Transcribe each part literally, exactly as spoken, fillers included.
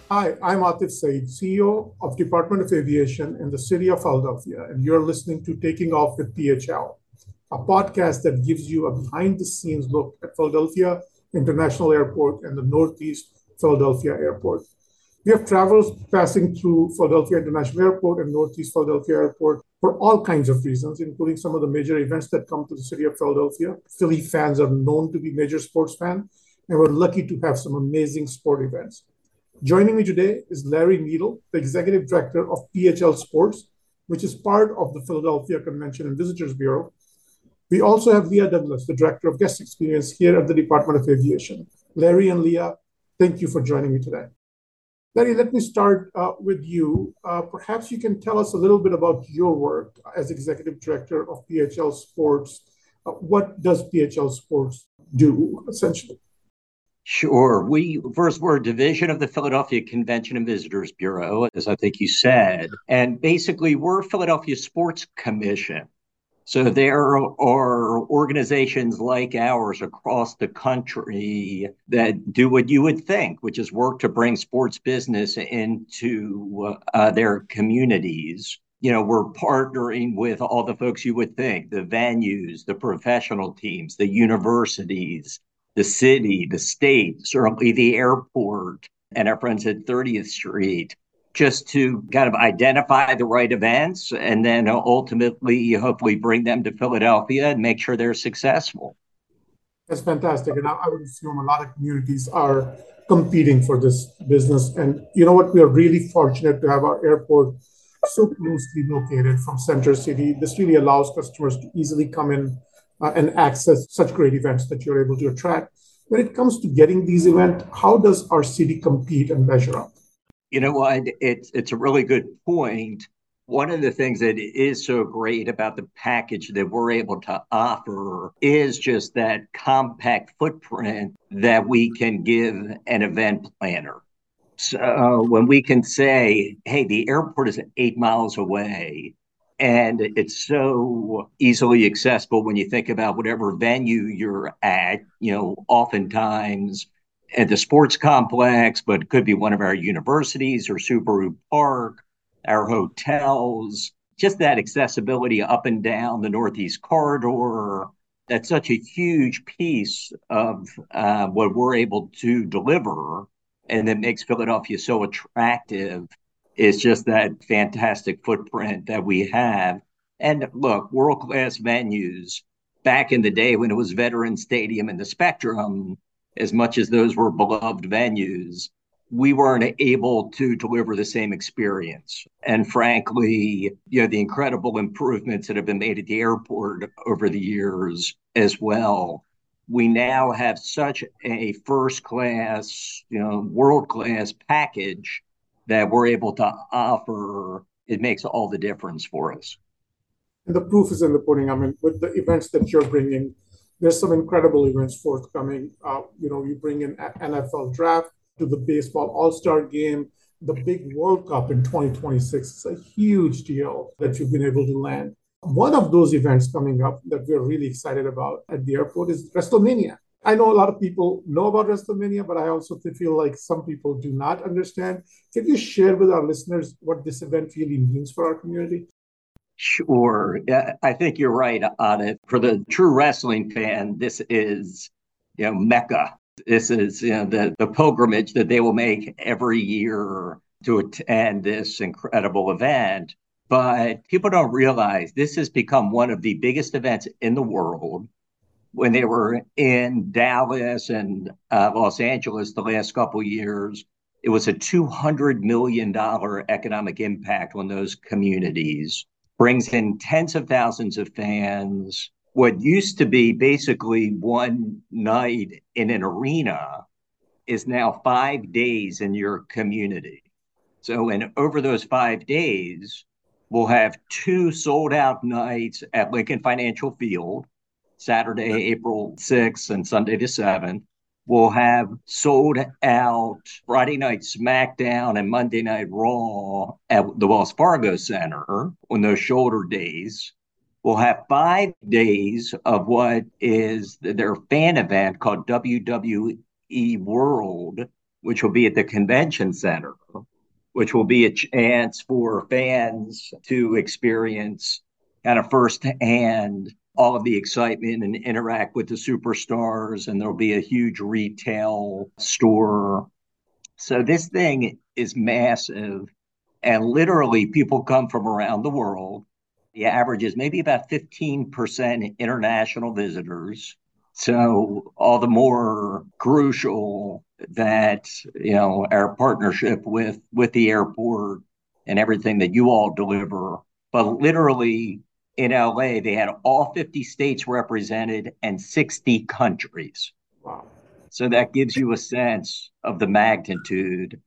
Hi, I'm Atif Saeed, C E O of Department of Aviation in the city of Philadelphia, and you're listening to Taking Off with P H L, a podcast that gives you a behind the scenes look at Philadelphia International Airport and the Northeast Philadelphia Airport. We have travelers passing through Philadelphia International Airport and Northeast Philadelphia Airport for all kinds of reasons, including some of the major events that come to the city of Philadelphia. Philly fans are known to be major sports fans, and we're lucky to have some amazing sport events. Joining me today is Larry Needle, the Executive Director of P H L Sports, which is part of the Philadelphia Convention and Visitors Bureau. We also have Leah Douglas, the Director of Guest Experience here at the Department of Aviation. Larry and Leah, thank you for joining me today. Larry, let me start uh, with you. Uh, perhaps you can tell us a little bit about your work as Executive Director of P H L Sports. Uh, what does P H L Sports do, essentially? Sure. We first we're a division of the Philadelphia Convention and Visitors Bureau, as I think you said. And basically, we're Philadelphia Sports Commission. So there are organizations like ours across the country that do what you would think, which is work to bring sports business into uh, their communities. You know, we're partnering with all the folks you would think, the venues, the professional teams, the universities, the city, the state, certainly the airport, and our friends at thirtieth Street, just to kind of identify the right events and then ultimately, hopefully, bring them to Philadelphia and make sure they're successful. That's fantastic. And I, I would assume a lot of communities are competing for this business. And you know what? We are really fortunate to have our airport so closely located from Center City. This really allows customers to easily come in uh, and access such great events that you're able to attract. When it comes to getting these events, how does our city compete and measure up? You know what? It's it's a really good point. One of the things that is so great about the package that we're able to offer is just that compact footprint that we can give an event planner. So when we can say, hey, the airport is eight miles away, and it's so easily accessible when you think about whatever venue you're at, you know, oftentimes at the sports complex, but it could be one of our universities or Subaru Park, our hotels, just that accessibility up and down the Northeast Corridor. That's such a huge piece of uh, what we're able to deliver and that makes Philadelphia so attractive is just that fantastic footprint that we have. And look, world class venues back in the day when it was Veterans Stadium and the Spectrum, as much as those were beloved venues, we weren't able to deliver the same experience. And frankly, you know, the incredible improvements that have been made at the airport over the years as well. We now have such a first class, you know, world class package that we're able to offer. It makes all the difference for us. And the proof is in the pudding. I mean, with the events that you're bringing, there's some incredible events forthcoming. Uh, you know, you bring in N F L draft to the baseball All Star game, the big World Cup in twenty twenty-six. It's a huge deal that you've been able to land. One of those events coming up that we're really excited about at the airport is WrestleMania. I know a lot of people know about WrestleMania, but I also feel like some people do not understand. Can you share with our listeners what this event really means for our community? Sure. Yeah, I think you're right on it. For the true wrestling fan, this is, you know, Mecca. This is, you know, the, the pilgrimage that they will make every year to attend this incredible event. But people don't realize this has become one of the biggest events in the world. When they were in Dallas and uh, Los Angeles the last couple of years, it was a two hundred million dollars economic impact on those communities, brings in tens of thousands of fans. What used to be basically one night in an arena is now five days in your community. So, and over those five days, we'll have two sold out nights at Lincoln Financial Field, Saturday, April sixth and Sunday the seventh. We'll have sold out Friday night SmackDown and Monday night Raw at the Wells Fargo Center on those shoulder days. We'll have five days of what is their fan event called W W E World, which will be at the convention center, which will be a chance for fans to experience kind of firsthand all of the excitement and interact with the superstars. And there'll be a huge retail store. So this thing is massive. And literally, people come from around the world. The average is maybe about fifteen percent international visitors. So all the more crucial that, you know, our partnership with with the airport and everything that you all deliver. But literally in L A, they had all fifty states represented and sixty countries. Wow. So that gives you a sense of the magnitude.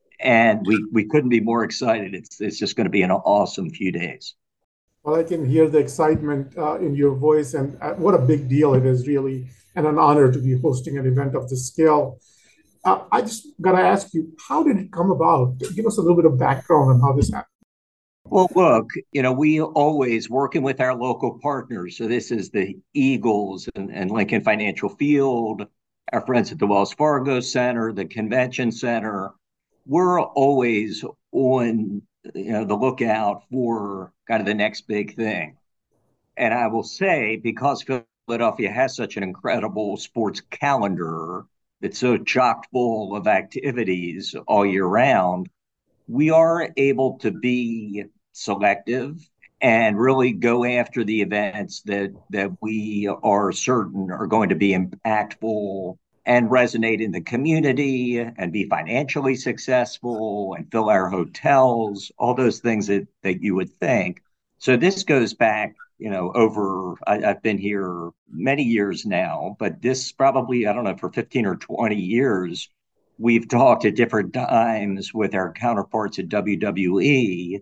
And we, we couldn't be more excited. It's, it's just going to be an awesome few days. Well, I can hear the excitement uh, in your voice, and uh, what a big deal it is, really, and an honor to be hosting an event of this scale. Uh, I just got to ask you, how did it come about? Give us a little bit of background on how this happened. Well, look, you know, we always working with our local partners. So this is the Eagles and, and Lincoln Financial Field, our friends at the Wells Fargo Center, the Convention Center. We're always on, you know, the lookout for kind of the next big thing. And I will say, because Philadelphia has such an incredible sports calendar that's so chock full of activities all year round, we are able to be selective and really go after the events that that we are certain are going to be impactful and resonate in the community and be financially successful and fill our hotels, all those things that, that you would think. So this goes back, you know, over, I, I've been here many years now, but this probably, I don't know, for fifteen or twenty years, we've talked at different times with our counterparts at W W E.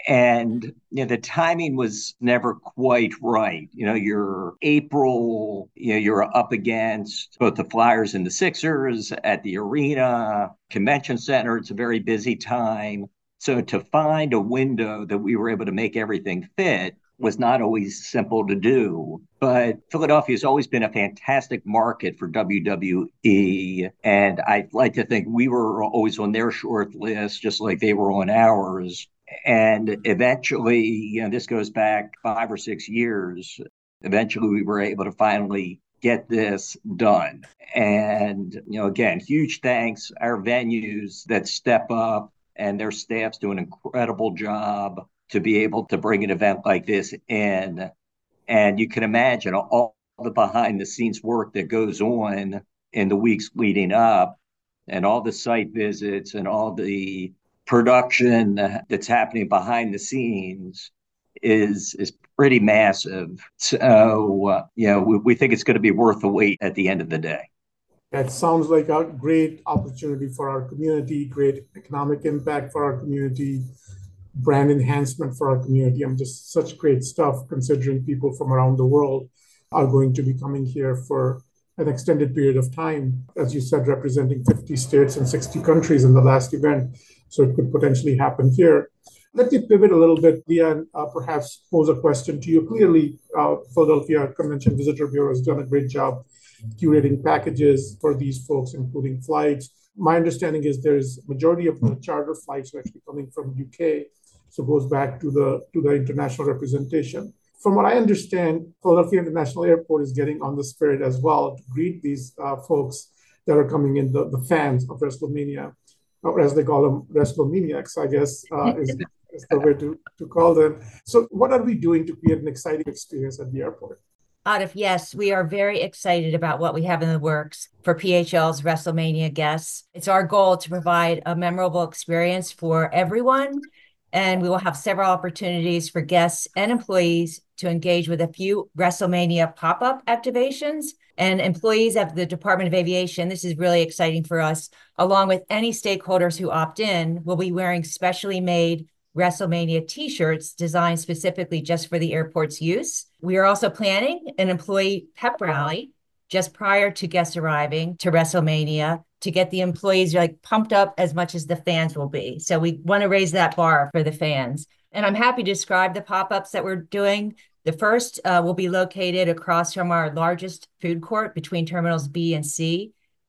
And you know, the timing was never quite right. You know, you're April, you know, you're up against both the Flyers and the Sixers at the arena, convention center. It's a very busy time. So to find a window that we were able to make everything fit was not always simple to do. But Philadelphia has always been a fantastic market for W W E. And I'd like to think we were always on their short list, just like they were on ours. And eventually, you know, this goes back five or six years. Eventually, we were able to finally get this done. And, you know, again, huge thanks. Our venues that step up and their staffs do an incredible job to be able to bring an event like this in. And you can imagine all the behind the scenes work that goes on in the weeks leading up, and all the site visits and all the production that's happening behind the scenes is is pretty massive. So, uh, you know, we, we think it's going to be worth the wait at the end of the day. That sounds like a great opportunity for our community, great economic impact for our community, brand enhancement for our community. I'm just such great stuff, considering people from around the world are going to be coming here for an extended period of time, as you said, representing fifty states and sixty countries in the last event. So it could potentially happen here. Let me pivot a little bit, Leah, and uh, perhaps pose a question to you. Clearly, uh, Philadelphia Convention Visitor Bureau has done a great job curating packages for these folks, including flights. My understanding is there's majority of the charter flights are actually coming from U K, so it goes back to the to the international representation. From what I understand, Philadelphia International Airport is getting on the spirit as well to greet these uh, folks that are coming in, the, the fans of WrestleMania, or as they call them, WrestleManiacs, I guess, uh, is, is the way to, to call them. So what are we doing to create an exciting experience at the airport? Atif, yes, we are very excited about what we have in the works for P H L's WrestleMania guests. It's our goal to provide a memorable experience for everyone, and we will have several opportunities for guests and employees to engage with a few WrestleMania pop-up activations. And employees of the Department of Aviation, this is really exciting for us, along with any stakeholders who opt in, will be wearing specially made WrestleMania t-shirts designed specifically just for the airport's use. We are also planning an employee pep rally just prior to guests arriving to WrestleMania to get the employees like pumped up as much as the fans will be. So we want to raise that bar for the fans. And I'm happy to describe the pop-ups that we're doing. The first uh, will be located across from our largest food court between terminals B and C.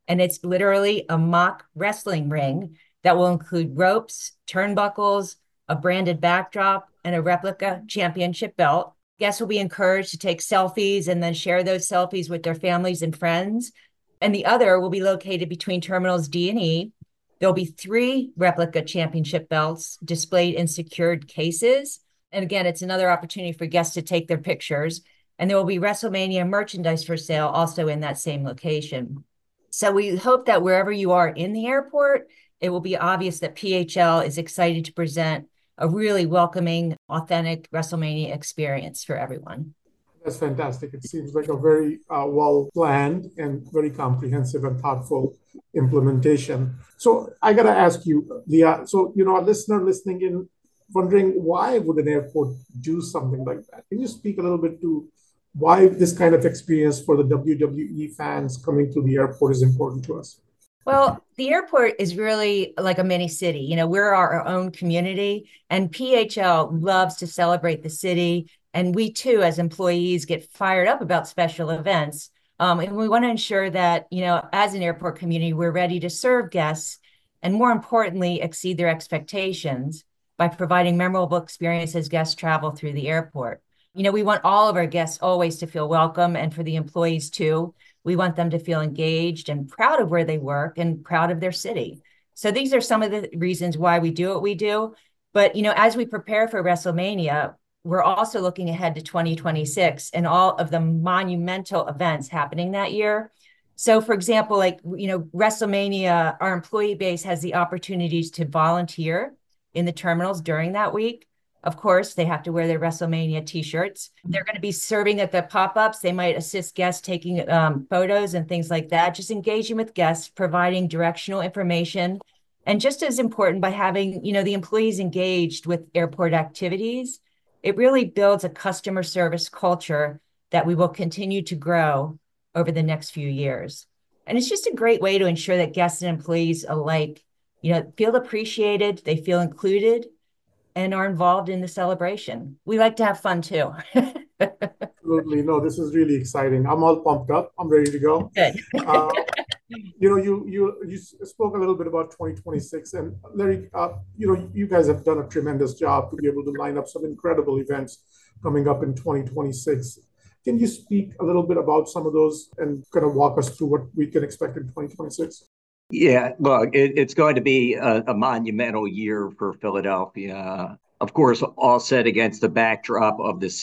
And it's literally a mock wrestling ring that will include ropes, turnbuckles, a branded backdrop, and a replica championship belt. Guests will be encouraged to take selfies and then share those selfies with their families and friends. And the other will be located between terminals D and E. There'll be three replica championship belts displayed in secured cases. And again, it's another opportunity for guests to take their pictures. And there will be WrestleMania merchandise for sale also in that same location. So we hope that wherever you are in the airport, it will be obvious that P H L is excited to present a really welcoming, authentic WrestleMania experience for everyone. That's fantastic. It seems like a very uh, well-planned and very comprehensive and thoughtful implementation. So I got to ask you, Leah, so, you know, a listener listening in, wondering why would an airport do something like that? Can you speak a little bit to why this kind of experience for the W W E fans coming to the airport is important to us? Well, the airport is really like a mini city. You know, we're our own community, and P H L loves to celebrate the city. And we too, as employees, get fired up about special events. Um, and we want to ensure that, you know, as an airport community, we're ready to serve guests and, more importantly, exceed their expectations by providing memorable experiences as guests travel through the airport. You know, we want all of our guests always to feel welcome, and for the employees too. We want them to feel engaged and proud of where they work and proud of their city. So these are some of the reasons why we do what we do. But, you know, as we prepare for WrestleMania, we're also looking ahead to twenty twenty-six and all of the monumental events happening that year. So, for example, like, you know, WrestleMania, our employee base has the opportunities to volunteer in the terminals during that week. Of course, they have to wear their WrestleMania t-shirts. They're going to be serving at the pop-ups. They might assist guests taking um, photos and things like that, just engaging with guests, providing directional information. And just as important, by having, you know, the employees engaged with airport activities, it really builds a customer service culture that we will continue to grow over the next few years. And it's just a great way to ensure that guests and employees alike, you know, feel appreciated, they feel included, and are involved in the celebration. We like to have fun too. Absolutely. No, this is really exciting. I'm all pumped up. I'm ready to go. Good. uh, you know, you you you spoke a little bit about twenty twenty-six, and Larry, uh, you know, you guys have done a tremendous job to be able to line up some incredible events coming up in twenty twenty-six. Can you speak a little bit about some of those and kind of walk us through what we can expect in twenty twenty-six? Yeah, look, it, it's going to be a, a monumental year for Philadelphia. Of course, all set against the backdrop of the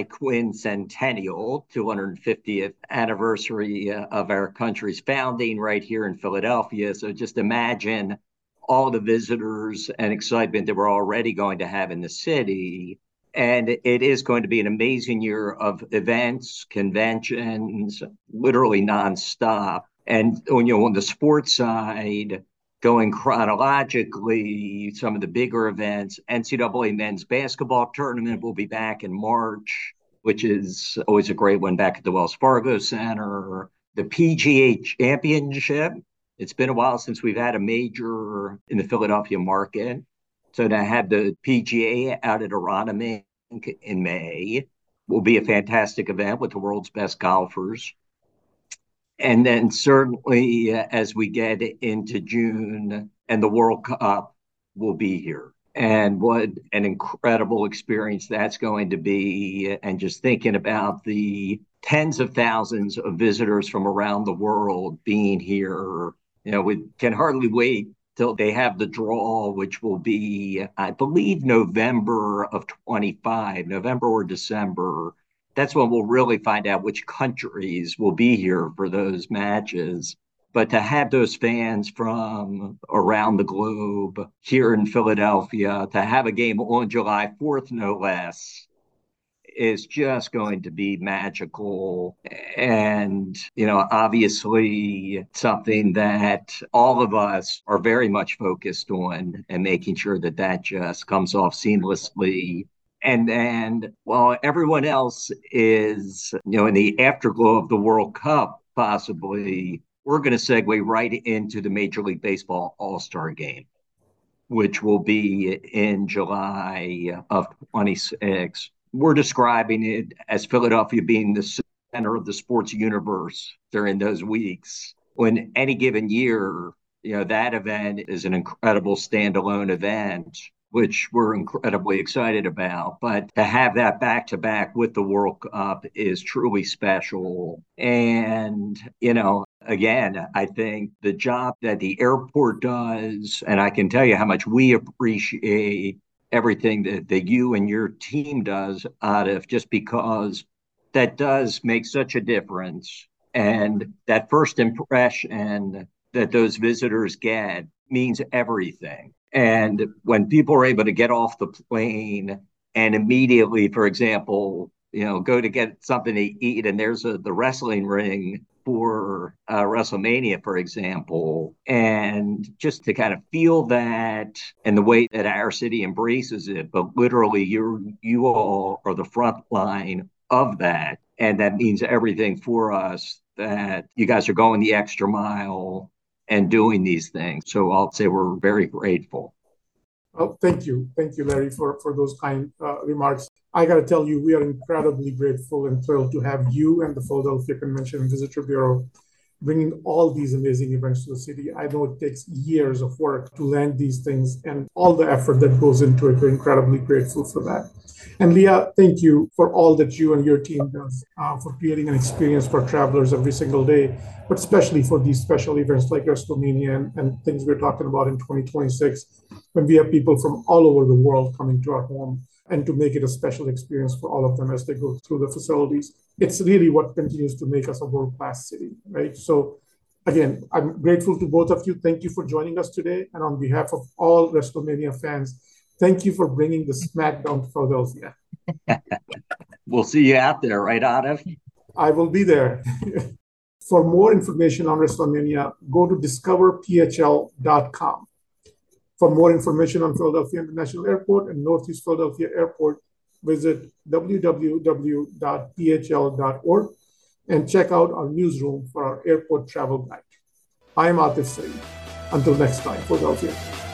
semi-quincentennial two hundred fiftieth anniversary of our country's founding right here in Philadelphia. So just imagine all the visitors and excitement that we're already going to have in the city. And it is going to be an amazing year of events, conventions, literally nonstop. And when you're on the sports side, going chronologically, some of the bigger events, N C double A men's basketball tournament will be back in March, which is always a great one, back at the Wells Fargo Center. The P G A Championship, it's been a while since we've had a major in the Philadelphia market. So to have the P G A out at Aronimink in May will be a fantastic event with the world's best golfers. And then certainly uh, as we get into June and the World Cup will be here. And what an incredible experience that's going to be. And just thinking about the tens of thousands of visitors from around the world being here, you know, we can hardly wait till they have the draw, which will be, I believe, November of twenty-five, November or December. That's when we'll really find out which countries will be here for those matches. But to have those fans from around the globe here in Philadelphia, to have a game on July fourth, no less, is just going to be magical. And, you know, obviously something that all of us are very much focused on, and making sure that that just comes off seamlessly. And then while everyone else is, you know, in the afterglow of the World Cup, possibly, we're going to segue right into the Major League Baseball All-Star Game, which will be in July of twenty-six. We're describing it as Philadelphia being the center of the sports universe during those weeks. when any given year, you know, that event is an incredible standalone event, which we're incredibly excited about. But to have that back to back with the World Cup is truly special. And, you know, again, I think the job that the airport does, and I can tell you how much we appreciate everything that, that you and your team does, Atif, just because that does make such a difference. And that first impression that those visitors get means everything. And when people are able to get off the plane and immediately, for example, you know, go to get something to eat, and there's a the wrestling ring for uh, WrestleMania, for example, and just to kind of feel that and the way that our city embraces it, but literally you you all are the front line of that. And that means everything for us, that you guys are going the extra mile and doing these things. So I'll say we're very grateful. Well, thank you. Thank you, Larry, for, for those kind uh, remarks. I got to tell you, we are incredibly grateful and thrilled to have you and the Philadelphia Convention and Visitor Bureau bringing all these amazing events to the city. I know it takes years of work to land these things and all the effort that goes into it. We're incredibly grateful for that. And Leah, thank you for all that you and your team does uh, for creating an experience for travelers every single day, but especially for these special events like WrestleMania and, and things we're talking about in twenty twenty-six, when we have people from all over the world coming to our home, and to make it a special experience for all of them as they go through the facilities. It's really what continues to make us a world-class city, right? So again, I'm grateful to both of you. Thank you for joining us today. And on behalf of all WrestleMania fans, thank you for bringing the SmackDown to Philadelphia. We'll see you out there, right, Atif? I will be there. For more information on WrestleMania, go to discover P H L dot com. For more information on Philadelphia International Airport and Northeast Philadelphia Airport, visit w w w dot p h l dot org and check out our newsroom for our airport travel guide. I am Atif Saeed. Until next time, Philadelphia.